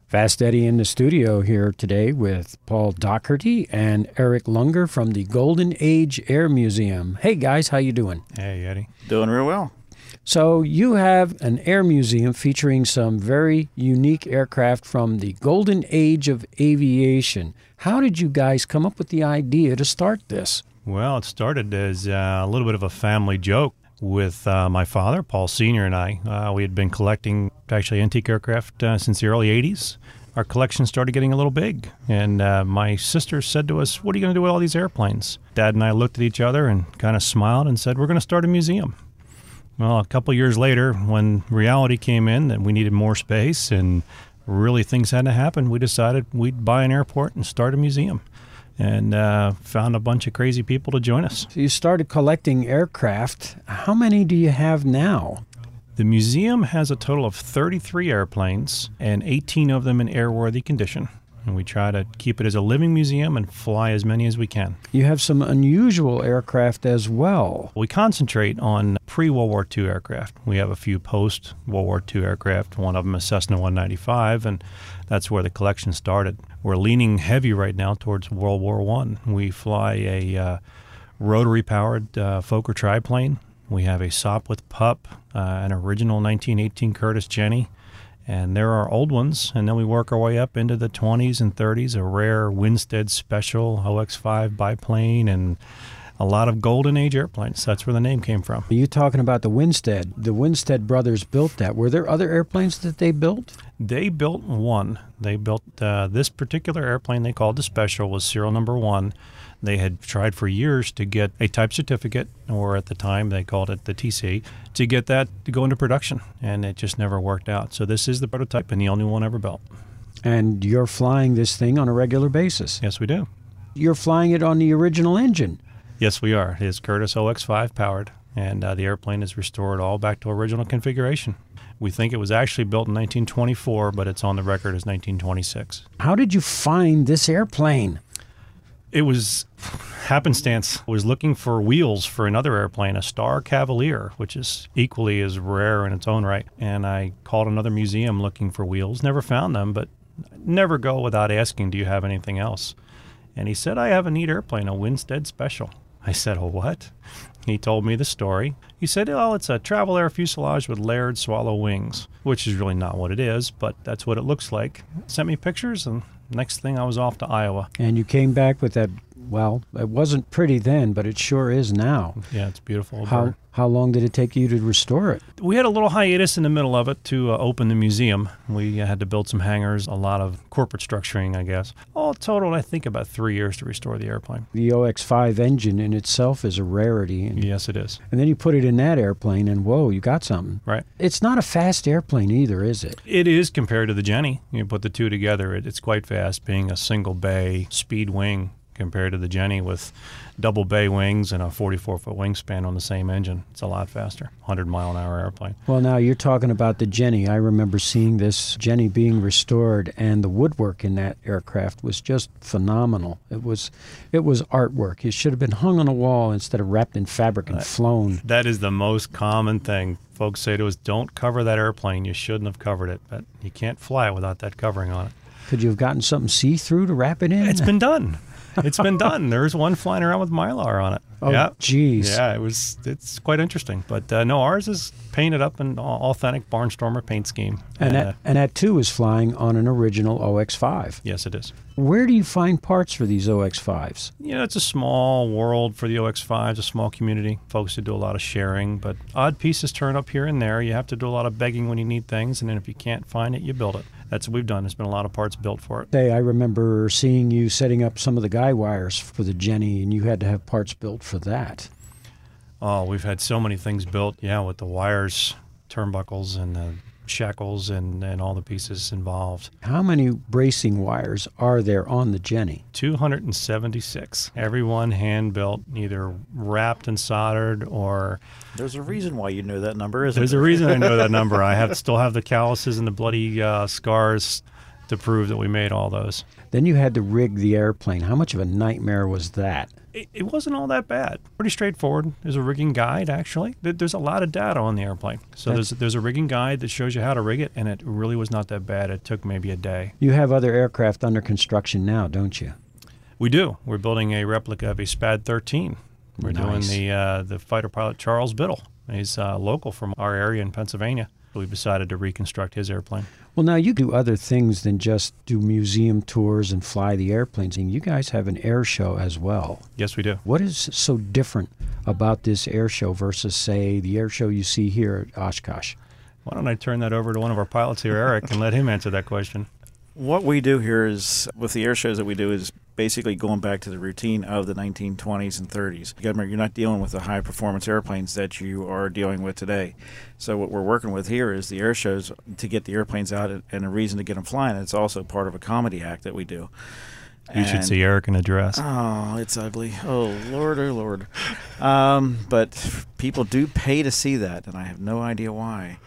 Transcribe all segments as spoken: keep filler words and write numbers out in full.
Fast Eddie in the studio here today with Paul Doherty and Eric Lunger from the Golden Age Air Museum. Hey guys, how you doing? Hey Eddie. Doing real well. So you have an air museum featuring some very unique aircraft from the Golden Age of Aviation. How did you guys come up with the idea to start this? Well, it started as uh, a little bit of a family joke with uh, my father, Paul Senior, and I. Uh, we had been collecting actually antique aircraft uh, since the early eighties. Our collection started getting a little big, and uh, my sister said to us, "What are you going to do with all these airplanes?" Dad and I looked at each other and kind of smiled and said, "We're going to start a museum." Well, a couple years later, when reality came in that we needed more space and really things had to happen, we decided we'd buy an airport and start a museum. And uh, found a bunch of crazy people to join us. So you started collecting aircraft. How many do you have now? The museum has a total of thirty-three airplanes and eighteen of them in airworthy condition. And we try to keep it as a living museum and fly as many as we can. You have some unusual aircraft as well. We concentrate on pre-World War Two aircraft. We have a few post-World War Two aircraft. One of them is Cessna one ninety-five, and that's where the collection started. We're leaning heavy right now towards World War One. We fly a uh, rotary-powered uh, Fokker triplane. We have a Sopwith Pup, uh, an original nineteen eighteen Curtiss Jenny. And there are old ones, and then we work our way up into the twenties and thirties, a rare Winstead Special O X five biplane, and a lot of Golden Age airplanes. That's where the name came from. Are you talking about the Winstead? The Winstead brothers built that. Were there other airplanes that they built? They built one. They built uh, this particular airplane they called the Special, was serial number one. They had tried for years to get a type certificate, or at the time they called it the T C, to get that to go into production, and it just never worked out. So this is the prototype and the only one ever built. And you're flying this thing on a regular basis? Yes, we do. You're flying it on the original engine? Yes, we are. It is Curtiss O X five powered, and uh, the airplane is restored all back to original configuration. We think it was actually built in nineteen twenty-four, but it's on the record as nineteen twenty-six. How did you find this airplane? It was happenstance. I was looking for wheels for another airplane, a Star Cavalier, which is equally as rare in its own right. And I called another museum looking for wheels, never found them, but never go without asking, do you have anything else? And he said, I have a neat airplane, a Winstead Special. I said, oh, what? He told me the story. He said, oh, it's a travel air fuselage with layered swallow wings, which is really not what it is, but that's what it looks like. Sent me pictures, and next thing I was off to Iowa. And you came back with that, well, it wasn't pretty then, but it sure is now. Yeah, it's beautiful. How how long did it take you to restore it? We had a little hiatus in the middle of it to uh, open the museum. We uh, had to build some hangars, a lot of corporate structuring, I guess. All totaled, I think, about three years to restore the airplane. The O X five engine in itself is a rarity. And, yes, it is. And then you put it in that airplane, and whoa, you got something. Right. It's not a fast airplane either, is it? It is compared to the Jenny. You put the two together, it, it's quite fast, being a single bay speed wing compared to the Jenny with double bay wings and a forty-four foot wingspan on the same engine. It's a lot faster, one hundred mile an hour airplane. Well, now you're talking about the Jenny. I remember seeing this Jenny being restored, and the woodwork in that aircraft was just phenomenal. It was it was artwork. It should have been hung on a wall instead of wrapped in fabric and uh, flown. That is the most common thing. Folks say to us, don't cover that airplane. You shouldn't have covered it, but you can't fly it without that covering on it. Could you have gotten something see-through to wrap it in? It's been done. It's been done. There's one flying around with Mylar on it. Oh, yeah. geez. Yeah, it was. It's quite interesting. But uh, no, ours is painted up in authentic Barnstormer paint scheme. And uh, that, and that, too, is flying on an original O X five. Yes, it is. Where do you find parts for these O X fives? You know, it's a small world for the O X fives, a small community. Folks who do a lot of sharing, but odd pieces turn up here and there. You have to do a lot of begging when you need things, and then if you can't find it, you build it. That's what we've done. There's been a lot of parts built for it. Hey, I remember seeing you setting up some of the guy wires for the Jenny, and you had to have parts built for that. Oh, we've had so many things built, yeah, with the wires, turnbuckles, and the shackles, and, and all the pieces involved. How many bracing wires are there on the Jenny? two hundred seventy-six. Every one hand-built, either wrapped and soldered or... There's a reason why you know that number, isn't There's there? a reason I know that number. I have still have the calluses and the bloody uh, scars to prove that we made all those. Then you had to rig the airplane. How much of a nightmare was that? It, it wasn't all that bad. Pretty straightforward. There's a rigging guide, actually. There- There's a lot of data on the airplane. So That's- there's there's a rigging guide that shows you how to rig it, and it really was not that bad. It took maybe a day. You have other aircraft under construction now, don't you? We do. We're building a replica of a SPAD thirteen. We're Nice. doing the uh, the fighter pilot Charles Biddle. He's uh, local from our area in Pennsylvania. We've decided to reconstruct his airplane. Well, now you do other things than just do museum tours and fly the airplanes. And you guys have an air show as well. Yes, we do. What is so different about this air show versus, say, the air show you see here at Oshkosh? Why don't I turn that over to one of our pilots here, Eric, and let him answer that question. What we do here is, with the air shows that we do, is basically going back to the routine of the nineteen twenties and thirties. You gotta remember, you're not dealing with the high performance airplanes that you are dealing with today. So what we're working with here is the air shows to get the airplanes out and a reason to get them flying. It's also part of a comedy act that we do. You should And- see Eric in a dress. Oh, it's ugly. Oh, Lord, oh, Lord. Um, but people do pay to see that, and I have no idea why.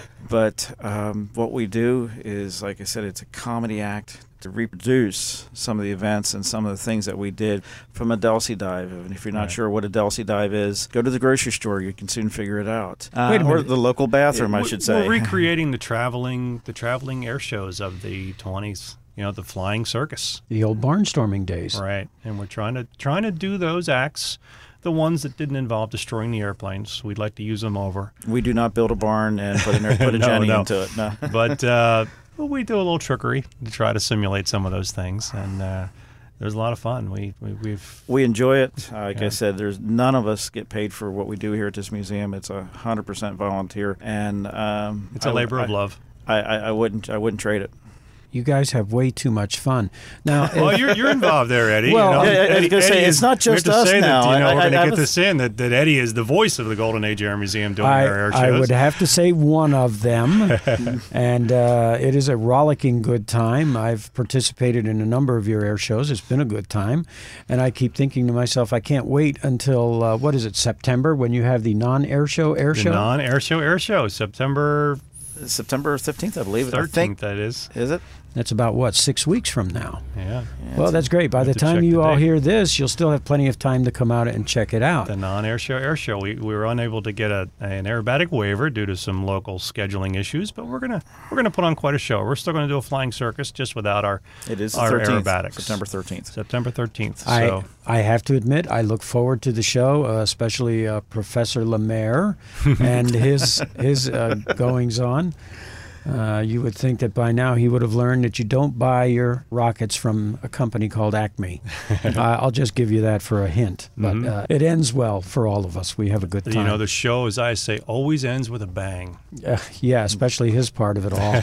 But um, what we do is, like I said, it's a comedy act to reproduce some of the events and some of the things that we did from a Delsey dive. And if you're not Right. sure what a Delsey dive is, go to the grocery store. You can soon figure it out. Uh, Wait a or minute. the local bathroom, I We're- should say. We're recreating the traveling the traveling air shows of the twenties. You know, the flying circus. The old barnstorming days. Right. And we're trying to trying to do those acts, the ones that didn't involve destroying the airplanes. We'd like to use them over. We do not build a barn and put, an, put a No, Jenny no. into it. No. But uh, well, we do a little trickery to try to simulate some of those things, and uh, there's a lot of fun. We, we we've We enjoy it. Like Yeah. I said, there's none of us get paid for what we do here at this museum. It's a hundred percent volunteer, and um, it's a I w- labor of I- love. I, I, I wouldn't I wouldn't trade it. You guys have way too much fun. Now, Well, if- you're you're involved there, Eddie. Well, you know, Yeah, I was Eddie- gonna say, Eddie it's is- not we have just to us say now. That, you know, I- we're I- going to I get was- this in that, that Eddie is the voice of the Golden Age Air Museum doing I, our air shows. I would have to say one of them, and uh, it is a rollicking good time. I've participated in a number of your air shows. It's been a good time, and I keep thinking to myself, I can't wait until uh, what is it, September, when you have the non-air show air the show. non-air show air show, September September fifteenth, I believe. I thirteenth, think. that is. Is it? That's about what, six weeks from now. Yeah. Yeah, Well, that's great. By have the to time check you the all date. hear this, you'll still have plenty of time to come out and check it out. The non-air show air show. We, we were unable to get a an aerobatic waiver due to some local scheduling issues, but we're gonna we're gonna put on quite a show. We're still gonna do a flying circus, just without our It is the our thirteenth, aerobatics. September thirteenth. September thirteenth. I, So I have to admit, I look forward to the show, uh, especially uh, Professor Lemaire and his his uh, goings on. Uh, you would think that by now he would have learned that you don't buy your rockets from a company called Acme. uh, I'll just give you that for a hint. But Mhm. uh, it ends well for all of us. We have a good time. you know, the show, as I say, always ends with a bang. Uh, yeah, especially his part of it all.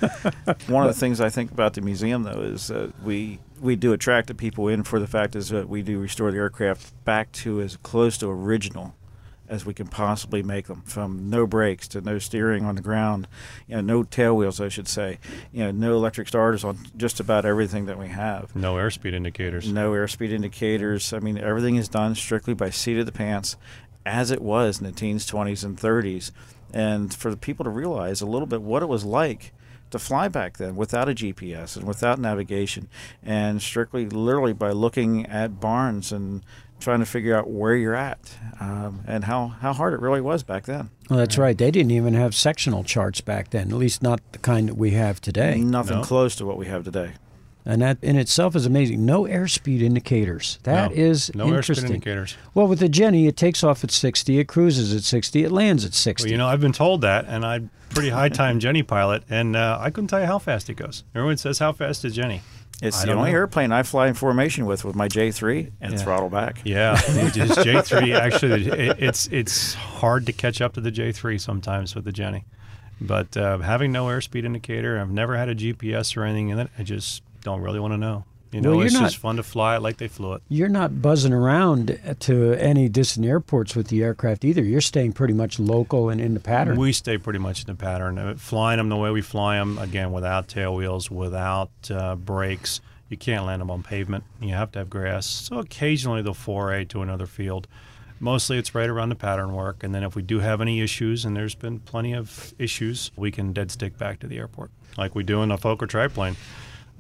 One of the things I think about the museum, though, is that we we do attract the people in for the fact is that we do restore the aircraft back to as close to original as we can possibly make them, from no brakes to no steering on the ground, you know, no tail wheels, I should say, you know, no electric starters on just about everything that we have. No airspeed indicators. No airspeed indicators. I mean, everything is done strictly by seat of the pants, as it was in the teens, twenties, and thirties. And for the people to realize a little bit what it was like to fly back then without a G P S and without navigation, and strictly literally by looking at barns and trying to figure out where you're at, um, and how, how hard it really was back then. Well, that's right. They didn't even have sectional charts back then, at least not the kind that we have today. Nothing No. close to what we have today. And that in itself is amazing. No airspeed indicators. That no, is no airspeed interesting. indicators. Well, with the Jenny, it takes off at sixty, it cruises at sixty, it lands at sixty. Well, you know, I've been told that, and I'm pretty high time Jenny pilot, and uh, I couldn't tell you how fast it goes. Everyone says, "How fast is Jenny?" It's I the don't only know. airplane I fly in formation with with my J three and Yeah. throttle back. Yeah, it's J three. Actually, it, it's it's hard to catch up to the J three sometimes with the Jenny, but uh, having no airspeed indicator, I've never had a G P S or anything in it. I just don't really want to know. You know, Well, you're it's not- just fun to fly it like they flew it. You're not buzzing around to any distant airports with the aircraft either. You're staying pretty much local and in the pattern. We stay pretty much in the pattern. Uh, Flying them the way we fly them, again, without tail wheels, without uh, brakes. You can't land them on pavement. You have to have grass. So occasionally they'll foray to another field. Mostly it's right around the pattern work. And then if we do have any issues, and there's been plenty of issues, we can dead stick back to the airport, like we do in a Fokker triplane.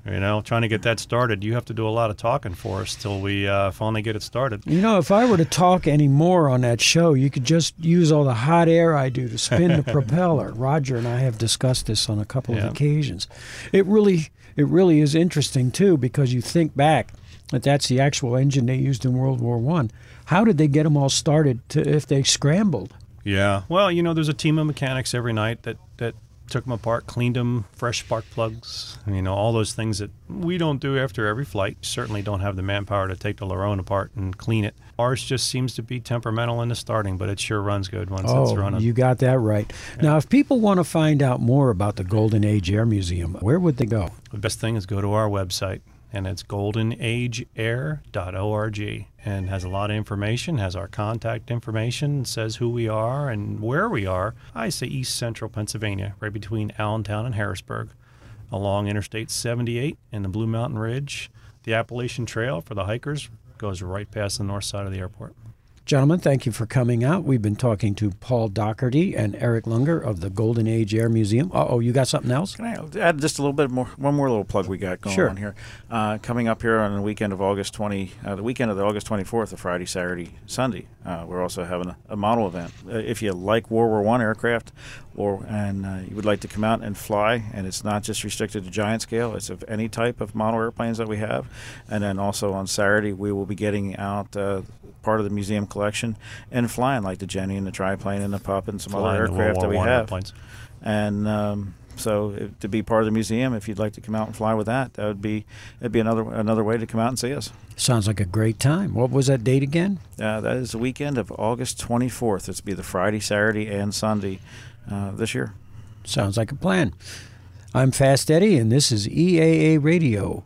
You know, trying to get that started, you have to do a lot of talking for us till we uh, finally get it started. You know, if I were to talk any more on that show, you could just use all the hot air I do to spin the propeller. Roger and I have discussed this on a couple Yeah. of occasions. It really, it really is interesting too, because you think back that that's the actual engine they used in World War One. How did they get them all started to, if they scrambled? Yeah. Well, you know, there's a team of mechanics every night that, that took them apart, cleaned them, fresh spark plugs, you know, all those things that we don't do after every flight. Certainly don't have the manpower to take the Lerone apart and clean it. Ours just seems to be temperamental in the starting, but it sure runs good once it's Oh, running. you got that right. Yeah. Now, if people want to find out more about the Golden Age Air Museum, where would they go? The best thing is go to our website, and it's golden age air dot org, and has a lot of information, has our contact information, says who we are and where we are. I say East Central Pennsylvania, right between Allentown and Harrisburg, along Interstate seventy-eight and the Blue Mountain Ridge. The Appalachian Trail for the hikers goes right past the north side of the airport. Gentlemen, thank you for coming out. We've been talking to Paul Doherty and Eric Lunger of the Golden Age Air Museum. Uh-oh, you got something else? Can I add just a little bit more, one more little plug we got going Sure. on here? Uh, coming up here on the weekend of August twentieth, uh, the weekend of the August twenty-fourth, the Friday, Saturday, Sunday, uh, we're also having a, a model event. Uh, if you like World War One aircraft, or and uh, you would like to come out and fly, and it's not just restricted to giant scale, it's of any type of model airplanes that we have. And then also on Saturday, we will be getting out uh, part of the museum collection and flying, like the Jenny and the triplane and the Pup and some Flying other the World aircraft War that we One have. airplanes. And um, so, if, to be part of the museum, if you'd like to come out and fly with that, that would be it'd be another another way to come out and see us. Sounds like a great time. What was that date again? Uh, that is the weekend of August twenty-fourth. It's be the Friday, Saturday, and Sunday uh, this year. Sounds like a plan. I'm Fast Eddie, and this is E A A Radio,